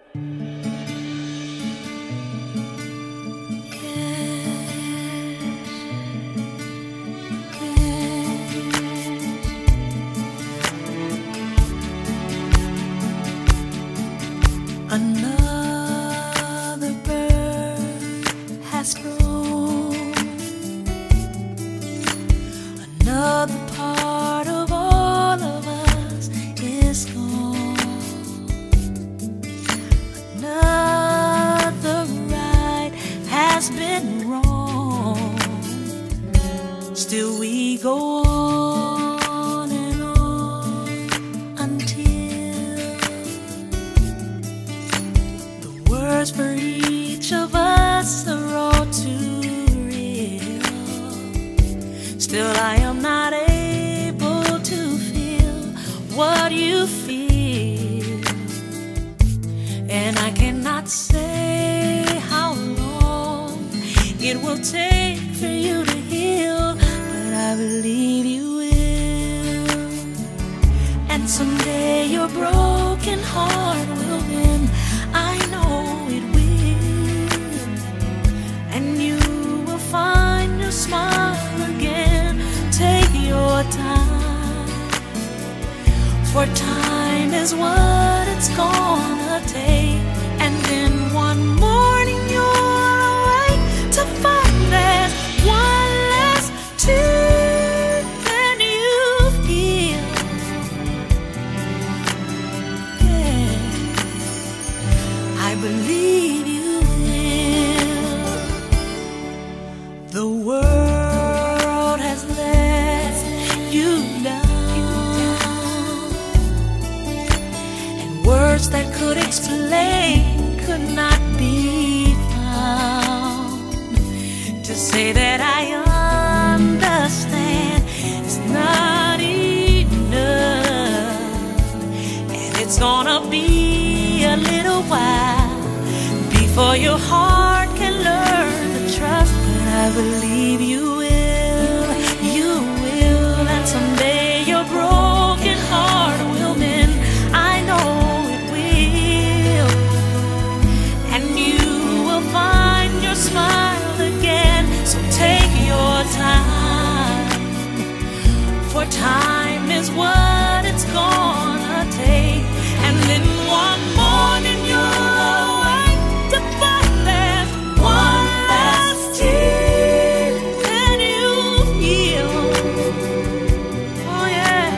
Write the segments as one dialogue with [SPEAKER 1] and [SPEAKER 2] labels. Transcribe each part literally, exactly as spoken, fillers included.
[SPEAKER 1] Another bird has flown. Another part of all of us is gone. Another ride has been wrong. Still we go on and on until words for each of us are all too real. Still I am not able to feel what you feel, and I cannot say how long it will take for you to heal, but I believe you will. And someday your broken heart will mend, I know it will, and you will find your smile again. Take your time, for time is what it's gonna take. And then one morning you'll awake to find there's one less tear than you feel. Yeah, I believe you will. The world has let you down, and words that could explain could not be found. To say that I understand is not enough, and it's gonna be a little while before your heart can learn to trust. But I believe you will, you will, and someday your broken heart will mend. I know it will, and you will find your smile again. So take your time, for time is what it's gonna take. And then one morning you'll awake to find there's one less tear than you feel. Oh yeah,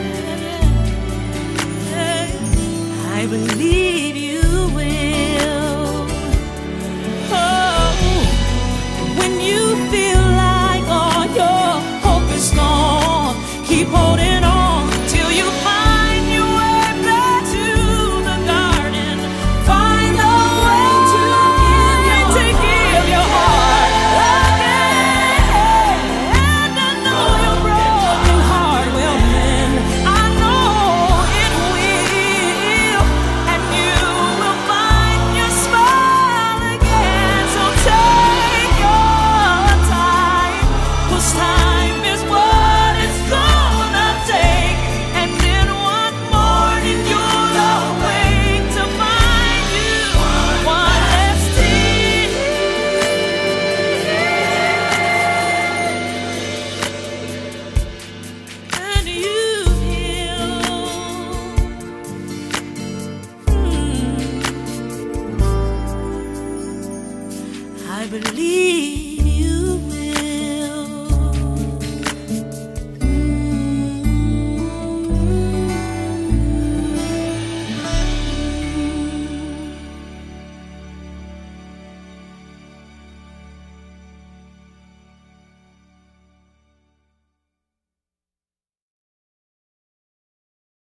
[SPEAKER 1] yeah. I believe you will. Oh, when you feel like all your hope is gone, keep holding on till you find your way back to the garden. Find a way to give, to give your heart again. And I know your broken heart will mend. I know it will, and you will find your smile again. So take your time, 'cause time is what it's gonna take. And then one morning you'll awake to find you one less tear than you feel. Hmm. I believe